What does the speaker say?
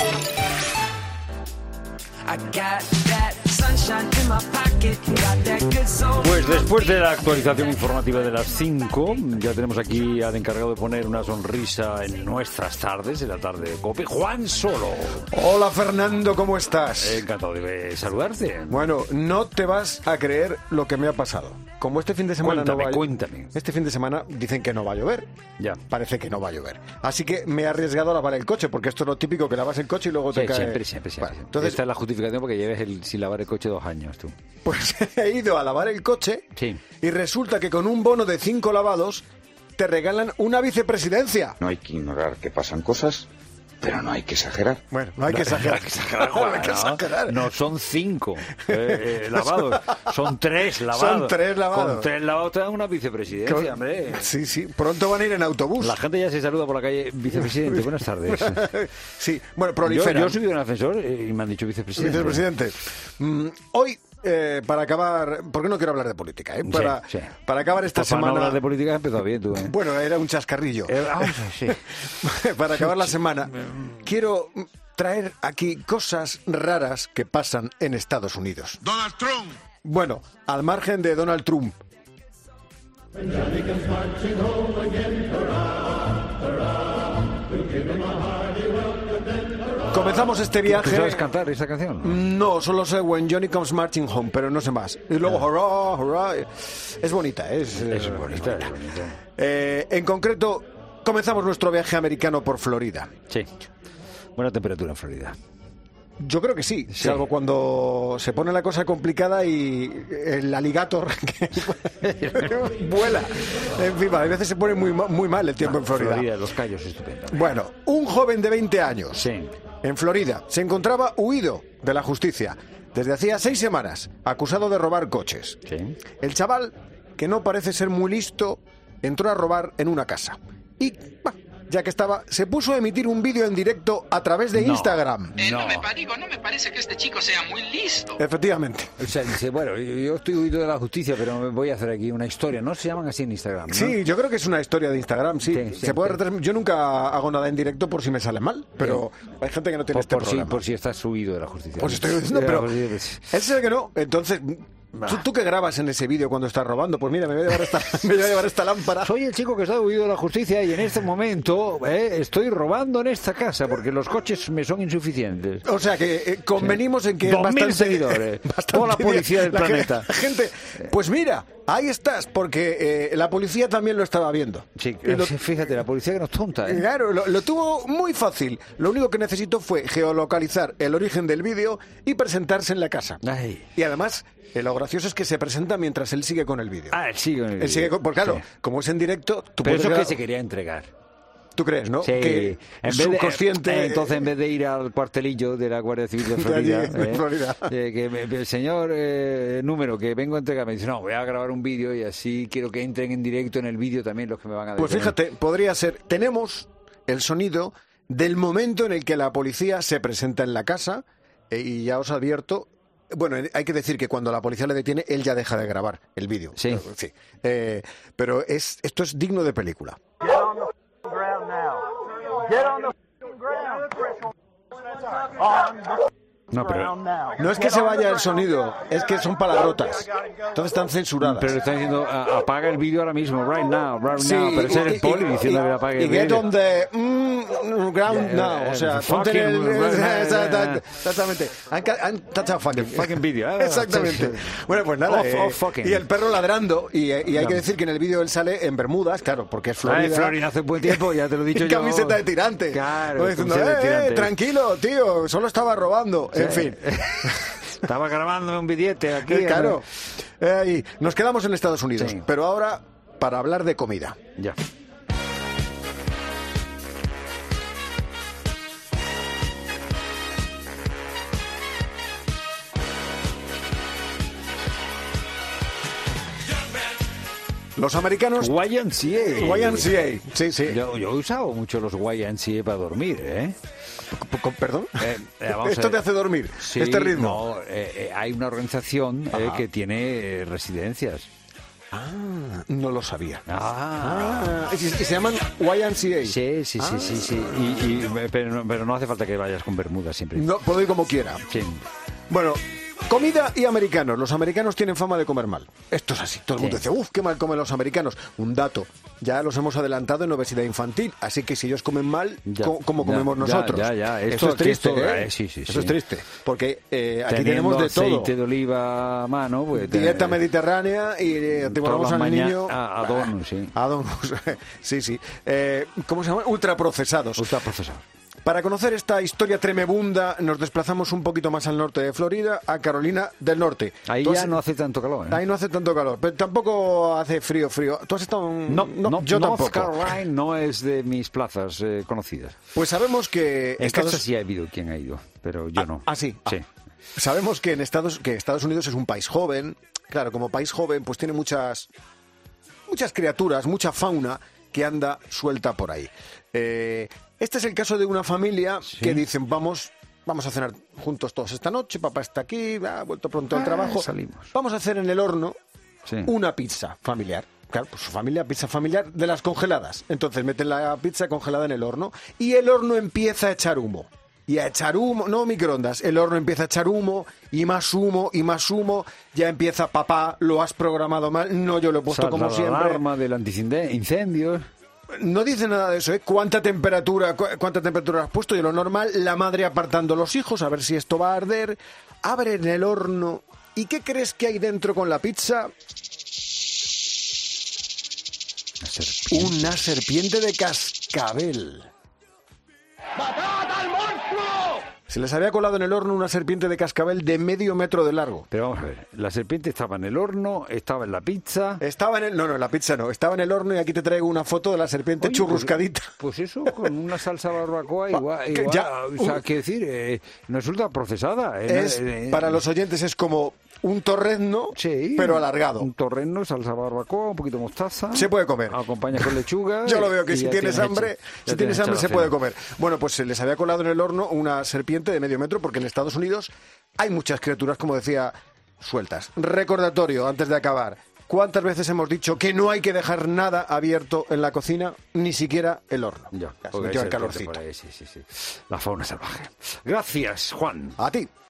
Pues después de la actualización informativa de las 5, ya tenemos aquí al encargado de poner una sonrisa en nuestras tardes, en la tarde de COPE, Juan Solo. Hola Fernando, ¿cómo estás? Encantado de saludarte. Bueno, no te vas a creer lo que me ha pasado. Como este fin de semana Cuéntame. Este fin de semana dicen que no va a llover. Ya. Parece que no va a llover. Así que me he arriesgado a lavar el coche, porque esto es lo típico, que lavas el coche y luego te cae... Siempre. Vale, entonces, esta es la justificación porque lleves sin lavar el coche 2 años tú. Pues he ido a lavar el coche Sí. y resulta que con un bono de 5 lavados te regalan una vicepresidencia. No hay que ignorar que pasan cosas, pero no hay que exagerar. Bueno, no hay que exagerar. Juan, No hay que exagerar. No son 5 lavados, son 3 lavados. Son 3 lavados. Con 3 lavados te dan una vicepresidencia, hombre. Sí, pronto van a ir en autobús. La gente ya se saluda por la calle, vicepresidente, buenas tardes. Sí, bueno, prolifera. Yo he subido en el ascensor y me han dicho vicepresidente. Vicepresidente. Hoy, para acabar, porque no quiero hablar de política, Sí. para acabar esta Para semana... no hablar de política empezó bien tú, ¿eh? Bueno, era un chascarrillo. Sí. Para acabar la semana, quiero traer aquí cosas raras que pasan en Estados Unidos. Donald Trump. Bueno, al margen de Donald Trump. Comenzamos este viaje... ¿Tú sabes cantar esa canción? No, solo sé When Johnny Comes Marching Home, pero no sé más. Y luego hurrah, hurrah. Es bonita, es bonita. En concreto, comenzamos nuestro viaje americano por Florida. Sí. Buena temperatura en Florida. Yo creo que sí, salvo cuando se pone la cosa complicada y el alligator vuela. En fin, a veces se pone muy mal el tiempo en Florida. Los Cayos, estupendo. Bueno, un joven de 20 años Sí. en Florida se encontraba huido de la justicia desde hacía 6 semanas, acusado de robar coches. Sí. El chaval, que no parece ser muy listo, entró a robar en una casa. Y, ya que estaba, se puso a emitir un vídeo en directo a través de Instagram. No. No me parece que este chico sea muy listo. Efectivamente. O sea, dice, bueno, yo estoy huido de la justicia, pero me voy a hacer aquí una historia. No se llaman así en Instagram, ¿no? Sí, yo creo que es una historia de Instagram, sí. Sí, Se puede yo nunca hago nada en directo por si me sale mal, pero hay gente que no tiene este problema. Por si estás huido de la justicia. Pues estoy diciendo, pero él sabe que no. Entonces, ¿tú qué grabas en ese vídeo cuando estás robando? Pues mira, me voy a llevar esta lámpara. Soy el chico que está huido de la justicia y en este momento estoy robando en esta casa porque los coches me son insuficientes. O sea que convenimos en que es 2000 bastante seguidores. bastante Toda la policía del la planeta. Gente, pues mira, ahí estás, porque la policía también lo estaba viendo. Sí, Y fíjate, la policía que no es tonta, ¿eh? Claro, lo tuvo muy fácil. Lo único que necesitó fue geolocalizar el origen del vídeo y presentarse en la casa. Ay. Y además, lo gracioso es que se presenta mientras él sigue con el vídeo. Él sigue con el vídeo. Él sigue porque claro, Sí. como es en directo, tú Pero puedes eso es gra- que se quería entregar. ¿Tú crees, no? Sí, Que subconsciente... entonces en vez de ir al cuartelillo de la Guardia Civil de De Florida, allí, de Florida. El señor número que vengo a entregar me dice, no, voy a grabar un vídeo y así quiero que entren en directo en el vídeo también los que me van a Pues detener. fíjate, podría ser... Tenemos el sonido del momento en el que la policía se presenta en la casa y ya os advierto... Bueno, hay que decir que cuando la policía le detiene, él ya deja de grabar el vídeo. Sí. Sí. Pero esto es digno de película. No, pero No es que se vaya el sonido, es que son palabrotas. Entonces están censuradas. le están diciendo, apaga el vídeo ahora mismo, right now, Sí, pero ese es el poli diciendo que apague el get vídeo. on the ground now. O sea, ponte en el... Exactamente. Han tachado Fucking vídeo. Exactamente. Bueno, pues nada. Off fucking. Y el perro ladrando. Y hay que decir que en el vídeo él sale en Bermudas, claro, porque es Florida. Florida hace buen tiempo, ya te lo he dicho Y yo. camiseta de tirante. Claro, Pues diciendo, camiseta de tirante. tranquilo, tío, solo estaba robando. En fin. Estaba grabándome un billete aquí. Claro. Y nos quedamos en Estados Unidos. Sí. Pero ahora, para hablar de comida. Ya. Los americanos... YMCA. Sí, sí. Yo he usado mucho los YMCA para dormir, ¿eh? ¿Perdón? Vamos a ¿Esto ver. te hace dormir? Sí, ¿Este ritmo? No, hay una organización que tiene residencias. Ah, no lo sabía. Ah. Y se llaman YMCA. Sí. Pero no hace falta que vayas con bermudas siempre. No, puedo ir como quiera. Sí. Bueno, comida y americanos. Los americanos tienen fama de comer mal. Esto es así. Todo el mundo dice, qué mal comen los americanos. Un dato. Ya los hemos adelantado en obesidad infantil. Así que si ellos comen mal, ¿cómo comemos nosotros? Esto es triste, Sí. Eso es triste. Porque aquí tenemos de todo. Aceite de oliva a mano. Pues, dieta mediterránea y activamos al niño... A donuts, sí. A donuts, sí. ¿Cómo se llama? Ultraprocesados. Para conocer esta historia tremebunda, nos desplazamos un poquito más al norte de Florida, a Carolina del Norte. Ahí ya no hace tanto calor, ¿eh? Ahí no hace tanto calor, pero tampoco hace frío. ¿Tú has estado en...? No, yo North tampoco. Carolina no es de mis plazas conocidas. Pues sabemos que... En casa sí ha habido quien ha ido, pero yo no. Sí. Sí. Sabemos que Estados Unidos es un país joven. Claro, como país joven, pues tiene muchas criaturas, mucha fauna que anda suelta por ahí. Este es el caso de una familia que dicen, vamos a cenar juntos todos esta noche, papá está aquí, ha vuelto pronto del trabajo. Salimos. Vamos a hacer en el horno una pizza familiar. Claro, pues su familia, pizza familiar de las congeladas. Entonces meten la pizza congelada en el horno y el horno empieza a echar humo. Y a echar humo, no microondas, el horno empieza a echar humo y más humo y más humo. Ya empieza, papá, lo has programado mal. No, yo lo he puesto como siempre. La alarma del antiincendios. No dice nada de eso, ¿eh? ¿Cuánta temperatura has puesto? Y lo normal, la madre apartando los hijos, a ver si esto va a arder. Abren el horno. ¿Y qué crees que hay dentro con la pizza? Una serpiente de cascabel. ¡Matad al monstruo! Se les había colado en el horno una serpiente de cascabel de medio metro de largo. Pero vamos a ver, la serpiente estaba en el horno, estaba en la pizza... No, la pizza no, estaba en el horno y aquí te traigo una foto de la serpiente churruscadita. Pues eso, con una salsa barbacoa igual, o sea, quiero decir, no es ultra procesada. Para los oyentes es como un torrezno, pero alargado. Un torrezno, salsa barbacoa, un poquito de mostaza. Se puede comer. Acompaña con lechuga. Yo lo veo que si tienes hambre, se puede comer. Bueno, pues se les había colado en el horno una serpiente de medio metro, porque en Estados Unidos hay muchas criaturas, como decía, sueltas. Recordatorio, antes de acabar. ¿Cuántas veces hemos dicho que no hay que dejar nada abierto en la cocina, ni siquiera el horno? Ya, se metió el calorcito. Sí. La fauna salvaje. Gracias, Juan. A ti.